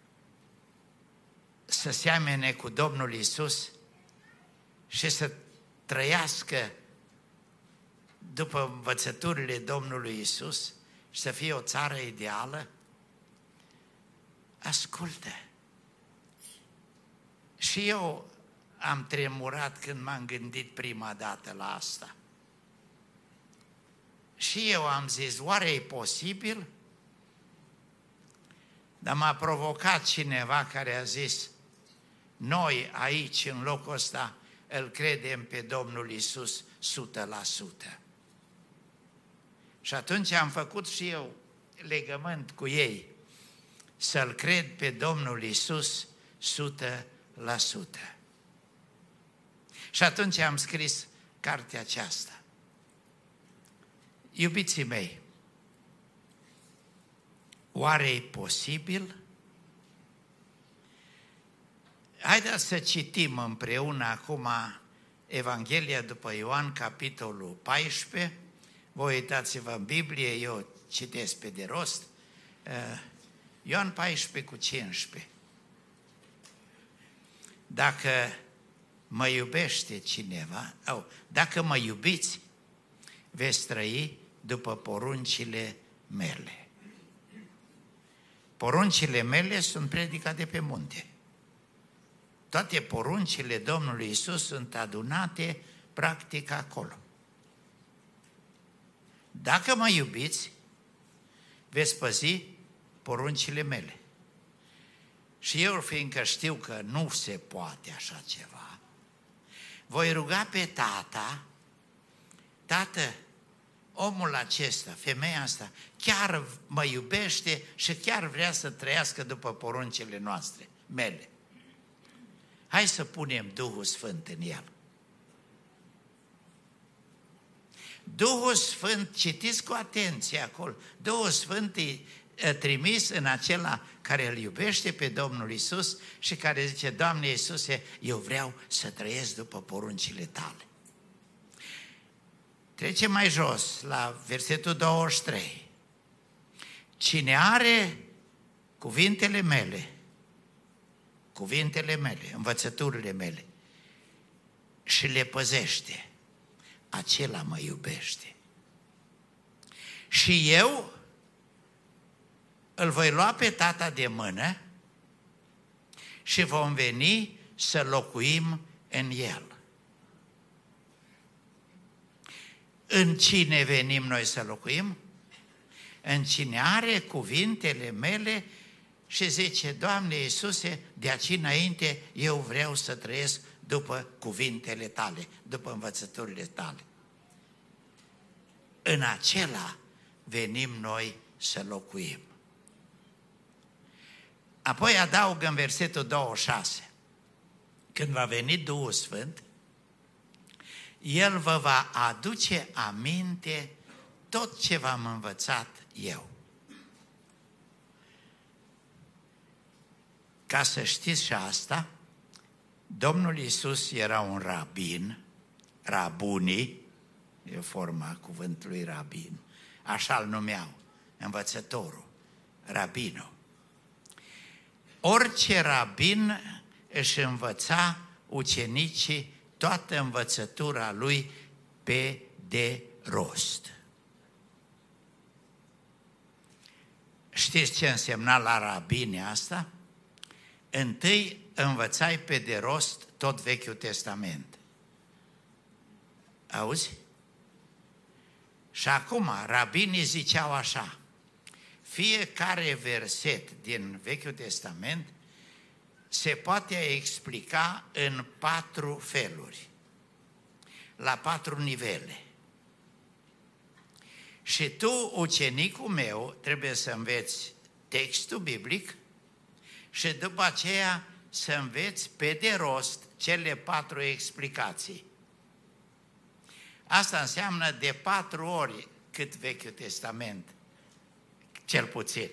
să seamene cu Domnul Iisus și să trăiască după învățăturile Domnului Iisus și să fie o țară ideală? Ascultă! Și eu am tremurat când m-am gândit prima dată la asta. Și eu am zis, oare e posibil? Dar m-a provocat cineva care a zis, noi aici, în locul ăsta, îl credem pe Domnul Iisus 100%. Și atunci am făcut și eu legământ cu ei, să-L cred pe Domnul Iisus 100%. Și atunci am scris cartea aceasta. Iubiții mei, oare e posibil? Haideți să citim împreună acum Evanghelia după Ioan, capitolul 14. Voi uitați-vă în Biblie, eu citesc pe de rost. Ioan 14 cu 15. Dacă mă iubește cineva, dacă mă iubiți, veți trăi după poruncile mele. Poruncile mele sunt predica de pe munte. Toate poruncile Domnului Iisus sunt adunate practic acolo. Dacă mă iubiți, veți păzi poruncile mele. Și eu, fiindcă știu că nu se poate așa ceva, voi ruga pe Tata, Tată, omul acesta, femeia asta, chiar mă iubește și chiar vrea să trăiască după poruncile noastre, mele. Hai să punem Duhul Sfânt în el. Duhul Sfânt, citiți cu atenție acolo, Duhul Sfânt e trimis în acela care îl iubește pe Domnul Iisus și care zice, Doamne Iisuse, eu vreau să trăiesc după poruncile tale. Trecem mai jos, la versetul 23. Cine are cuvintele mele, învățăturile mele, și le păzește, acela mă iubește. Și eu îl voi lua pe tata de mână și vom veni să locuim în el. În cine venim noi să locuim? În cine are cuvintele mele și zice, Doamne Iisuse, de aici înainte eu vreau să trăiesc după cuvintele tale, după învățăturile tale. În acela venim noi să locuim. Apoi adaugă în versetul 26, când va veni Duhul Sfânt, El vă va aduce aminte tot ce v-am învățat eu. Ca să știți și asta, Domnul Iisus era un rabin, rabunii, e forma cuvântului rabin, așa îl numeau, învățătorul, rabinul. Orice rabin își învăța ucenicii toată învățătura lui pe de rost. Știți ce însemna la rabine asta? Întâi învățai pe de rost tot Vechiul Testament. Auzi? Și acum rabinii ziceau așa, fiecare verset din Vechiul Testament se poate explica în 4 feluri, la 4 nivele. Și tu, ucenicul meu, trebuie să înveți textul biblic și după aceea să înveți pe de rost cele 4 explicații. Asta înseamnă de 4 ori cât Vechiul Testament, cel puțin.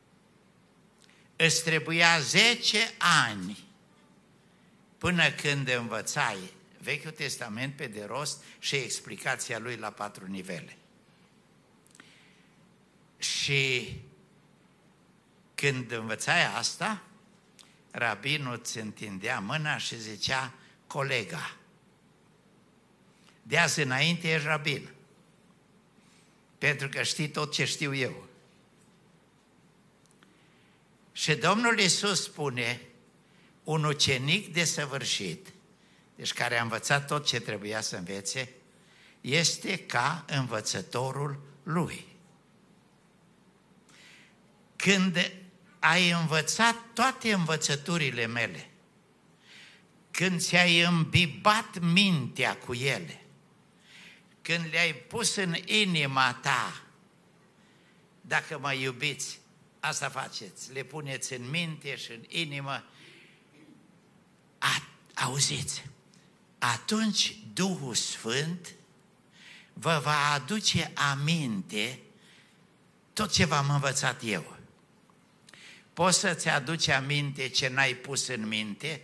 Îți trebuia 10 ani până când învățai Vechiul Testament pe de rost și explicația lui la 4 nivele. Și când învățai asta, rabinul îți întindea mâna și zicea, colega, de azi înainte ești rabin, pentru că știi tot ce știu eu. Și Domnul Iisus spune, un ucenic desăvârșit, deci care a învățat tot ce trebuia să învețe, este ca învățătorul lui. Când ai învățat toate învățăturile mele, când ți-ai îmbibat mintea cu ele, când le-ai pus în inima ta, dacă mă iubiți, asta faceți, le puneți în minte și în inimă, auziți, atunci Duhul Sfânt vă va aduce aminte tot ce v-am învățat eu. Poți să-ți aduci aminte ce n-ai pus în minte?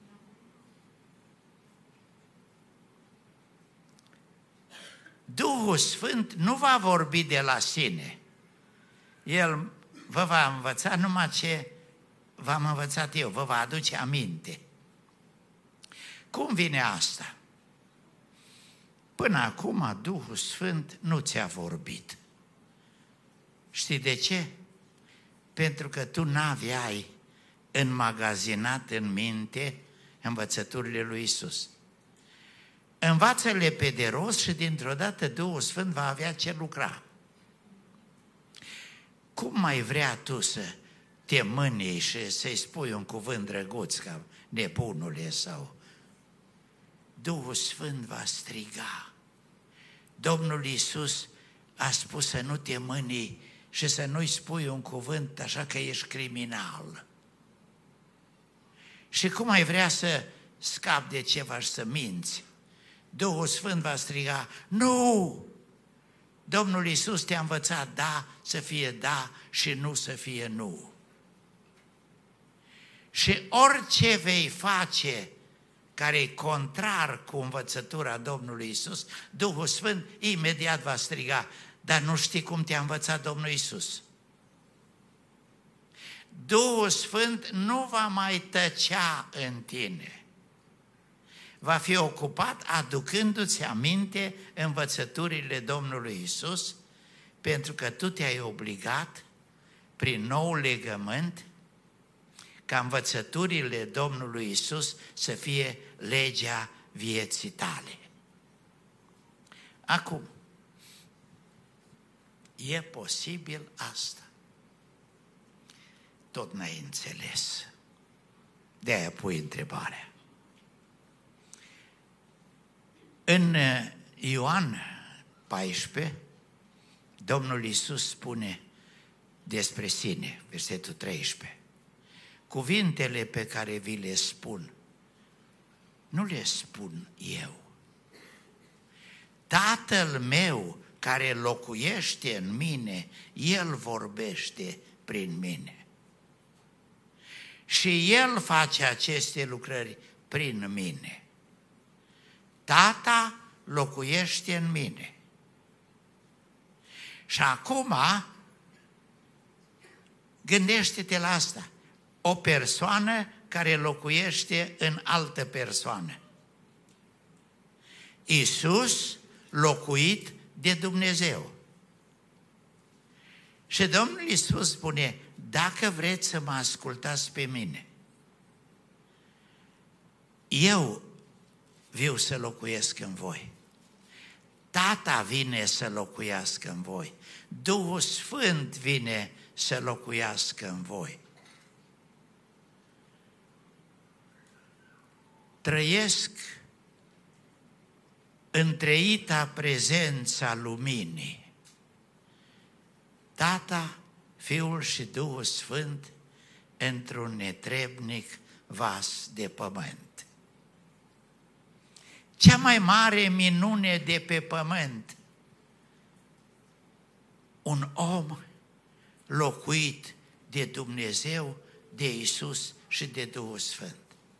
Duhul Sfânt nu va vorbi de la sine. El vă va învăța numai ce v-am învățat eu, vă va aduce aminte. Cum vine asta? Până acum Duhul Sfânt nu ți-a vorbit. Știi de ce? Pentru că tu n-aveai înmagazinat în minte învățăturile lui Iisus. Învață-le pe de rost și dintr-o dată Duhul Sfânt va avea ce lucra. Cum mai vrea tu să te mâni și să-i spui un cuvânt drăguț ca nebunule sau... Duhul Sfânt va striga. Domnul Iisus a spus să nu te mâni și să nu-i spui un cuvânt așa că ești criminal. Și cum ai vrea să scapi de ceva și să minți? Duhul Sfânt va striga, nu! Domnul Iisus te-a învățat da să fie da și nu să fie nu. Și orice vei face care e contrar cu învățătura Domnului Iisus, Duhul Sfânt imediat va striga, dar nu știi cum te-a învățat Domnul Iisus. Duhul Sfânt nu va mai tăcea în tine. va fi ocupat aducându-ți aminte învățăturile Domnului Iisus, pentru că tu te-ai obligat prin nou legământ ca învățăturile Domnului Iisus să fie legea vieții tale. Acum, e posibil asta? Tot n-ai înțeles. De-aia pui întrebarea. În Ioan 14, Domnul Iisus spune despre sine, versetul 13, cuvintele pe care vi le spun, nu le spun eu. Tatăl meu care locuiește în mine, El vorbește prin mine. Și El face aceste lucrări prin mine. Tata locuiește în mine. Și acum, gândește-te la asta. O persoană care locuiește în altă persoană. Iisus locuit de Dumnezeu. Și Domnul Iisus spune, dacă vreți să mă ascultați pe mine, eu viu să locuiesc în voi. Tata vine să locuiască în voi. Duhul Sfânt vine să locuiască în voi. Trăiesc întreita prezența luminii. Tata, Fiul și Duhul Sfânt într-un netrebnic vas de pământ. Cea mai mare minune de pe pământ, un om locuit de Dumnezeu, de Iisus și de Duhul Sfânt.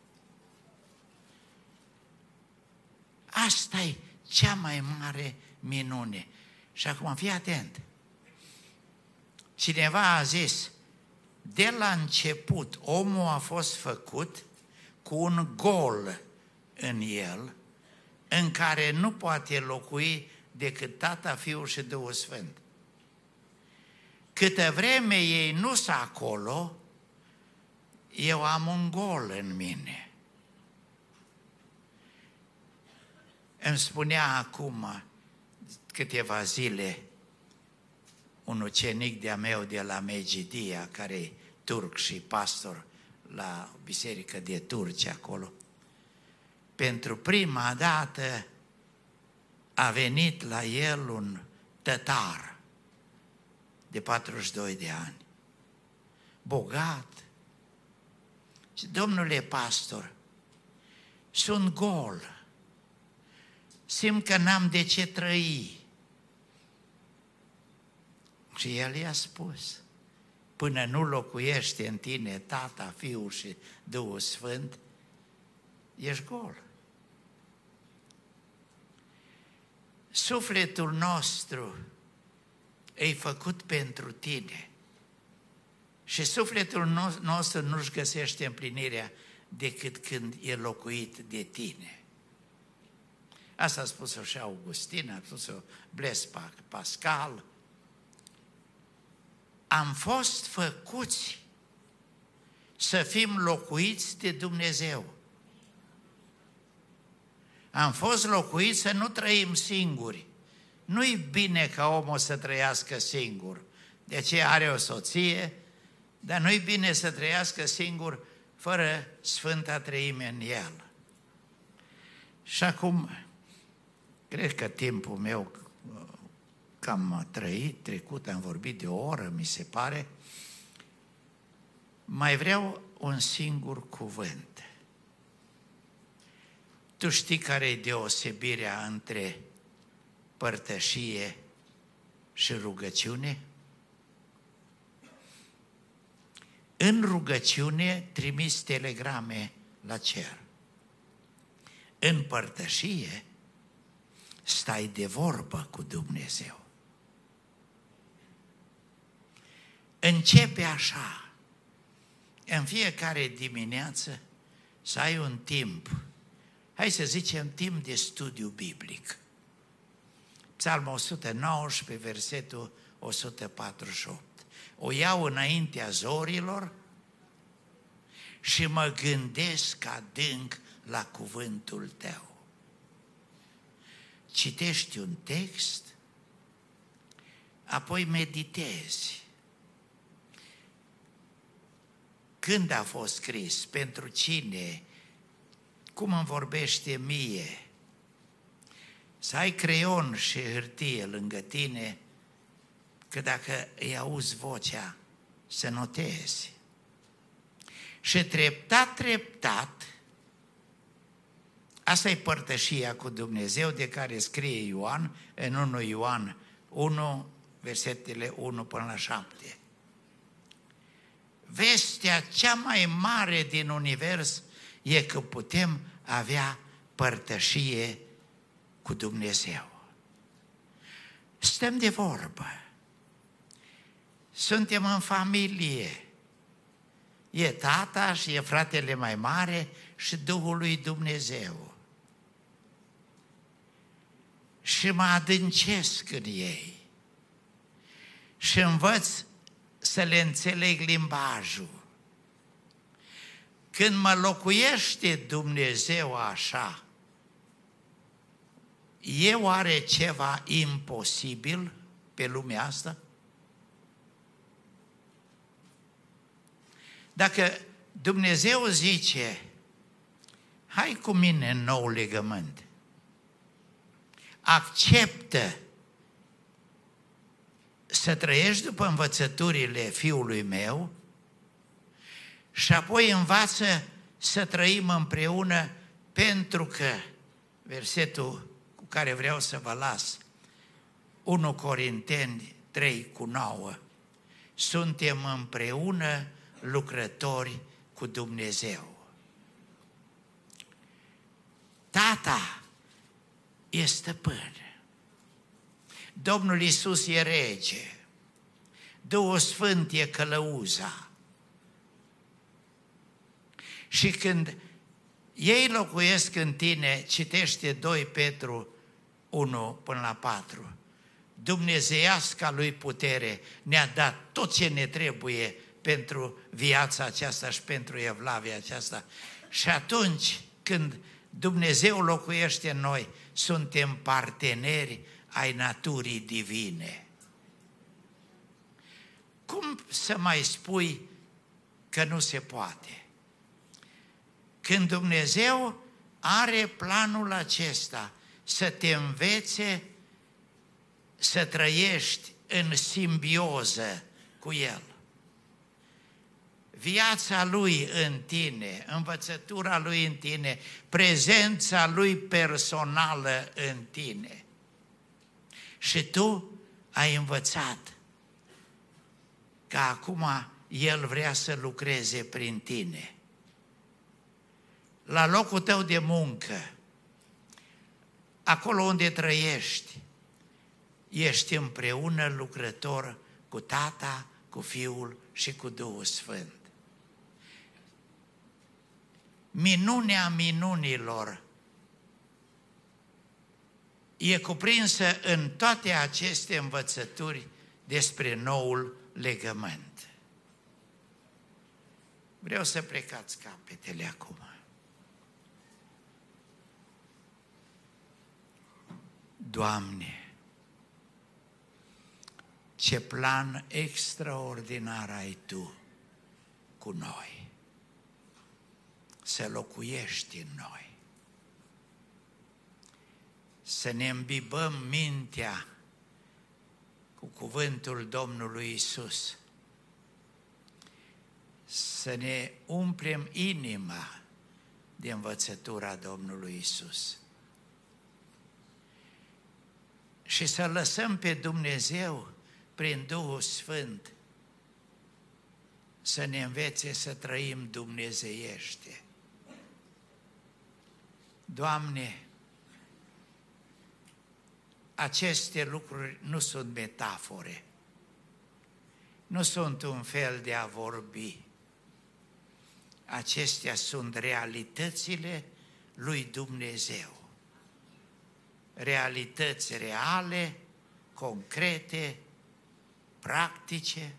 Asta e cea mai mare minune. Și acum fii atent. Cineva a zis, de la început omul a fost făcut cu un gol în el, în care nu poate locui decât Tata, Fiul și Duhul Sfânt. Câtă vreme ei nu sunt acolo, eu am un gol în mine. Îmi spunea acum câteva zile un ucenic de-a meu de la Megidia, care e turc și pastor la biserică de turci acolo. Pentru prima dată a venit la el un tătar de 42 de ani, bogat. Și domnule pastor, sunt gol, simt că n-am de ce trăi. Și el i-a spus, până nu locuiește în tine Tata, Fiul și Duhul Sfânt, ești gol. Sufletul nostru e făcut pentru tine și sufletul nostru nu-și găsește împlinirea decât când e locuit de tine. Asta a spus-o și Augustin, a spus-o Blaise Pascal. Am fost făcuți să fim locuiți de Dumnezeu. Am fost locuiți să nu trăim singuri. Nu-i bine ca omul să trăiască singur. De aceea are o soție, dar nu-i bine să trăiască singur fără Sfânta Treime în el. Și acum, cred că timpul meu cam trecut, am vorbit de o oră, mi se pare. Mai vreau un singur cuvânt. Tu știi care e deosebirea între părtășie și rugăciune? În rugăciune trimiți telegrame la cer. În părtășie stai de vorbă cu Dumnezeu. Începe așa, în fiecare dimineață să ai un timp hai să zicem, timp de studiu biblic. Psalmul 119, versetul 148. O iau înaintea zorilor și mă gândesc adânc la cuvântul tău. Citești un text, apoi meditezi. Când a fost scris? Pentru cine? Cum îmi vorbește mie? Să ai creion și hârtie lângă tine, că dacă îi auzi vocea, să notezi. Și treptat, treptat, asta e părtășia cu Dumnezeu de care scrie Ioan în 1 Ioan 1, versetele 1 până la 7. Vestea cea mai mare din univers e că putem avea părtășie cu Dumnezeu. Stăm de vorbă. Suntem în familie. E tata și e fratele mai mare și Duhul lui Dumnezeu. Și mă adâncesc în ei. Și învăț să le înțeleg limbajul. Când mă locuiește Dumnezeu așa, e oare ceva imposibil pe lumea asta? Dacă Dumnezeu zice, hai cu mine în nou legământ, acceptă să trăiești după învățăturile Fiului meu și apoi învață să trăim împreună, pentru că, versetul cu care vreau să vă las, 1 Corinteni 3:9, suntem împreună lucrători cu Dumnezeu. Tata e stăpân. Domnul Iisus e rege. Duhul Sfânt e călăuza. Și când ei locuiesc în tine, citește 2 Petru 1 până la 4, dumnezeiasca lui putere ne-a dat tot ce ne trebuie pentru viața aceasta și pentru evlavia aceasta. Și atunci când Dumnezeu locuiește în noi, suntem parteneri ai naturii divine. Cum să mai spui că nu se poate? Când Dumnezeu are planul acesta să te învețe să trăiești în simbioză cu El. Viața Lui în tine, învățătura Lui în tine, prezența Lui personală în tine. Și tu ai învățat că acum El vrea să lucreze prin tine. La locul tău de muncă, acolo unde trăiești, ești împreună lucrător cu Tata, cu Fiul și cu Duhul Sfânt. Minunea minunilor e cuprinsă în toate aceste învățături despre noul legământ. Vreau să plecați capetele acum. Doamne, ce plan extraordinar ai Tu cu noi, să locuiești în noi, să ne îmbibăm mintea cu cuvântul Domnului Iisus, să ne umplem inima de învățătura Domnului Iisus și să lăsăm pe Dumnezeu prin Duhul Sfânt să ne învețe să trăim dumnezeiește. Doamne, aceste lucruri nu sunt metafore, nu sunt un fel de a vorbi. Acestea sunt realitățile lui Dumnezeu. Realități reale, concrete, practice.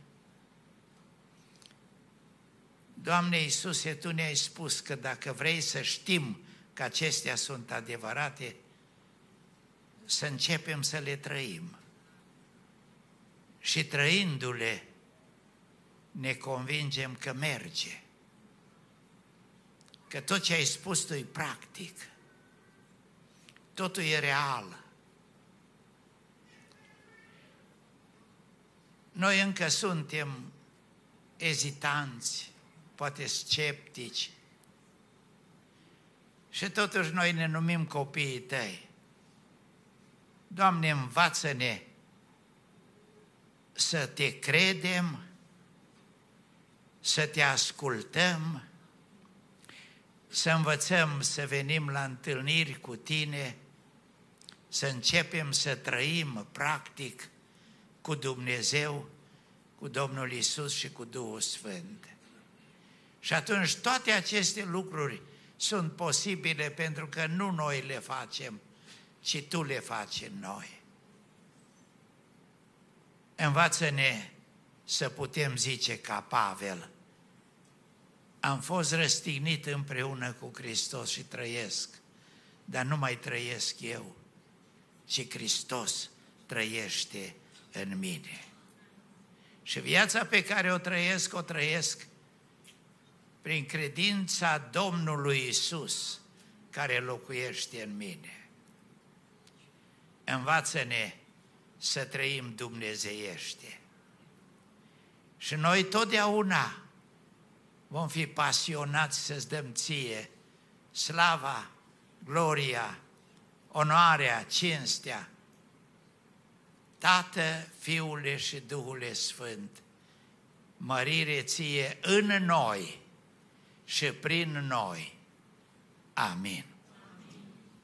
Doamne Iisuse, Tu ne-ai spus că dacă vrei să știm că acestea sunt adevărate, să începem să le trăim. Și trăindu-le, ne convingem că merge. Că tot ce ai spus Tu e practic. Totul e real. Noi încă suntem ezitanți, poate sceptici. Și totuși noi ne numim copiii Tăi. Doamne, învață-ne să Te credem, să Te ascultăm, să învățăm să venim la întâlniri cu Tine, să începem să trăim practic cu Dumnezeu, cu Domnul Iisus și cu Duhul Sfânt. Și atunci toate aceste lucruri sunt posibile pentru că nu noi le facem, ci Tu le faci în noi. Învață-ne să putem zice ca Pavel: am fost răstignit împreună cu Hristos și trăiesc, dar nu mai trăiesc eu, ci Hristos trăiește în mine. Și viața pe care o trăiesc prin credința Domnului Iisus care locuiește în mine. Învață-ne să trăim dumnezeiește. Și noi totdeauna vom fi pasionați să-ți dăm Ție slava, gloria, onoarea, cinstea, Tată, Fiule și Duhule Sfânt, mărire Ție în noi și prin noi. Amin.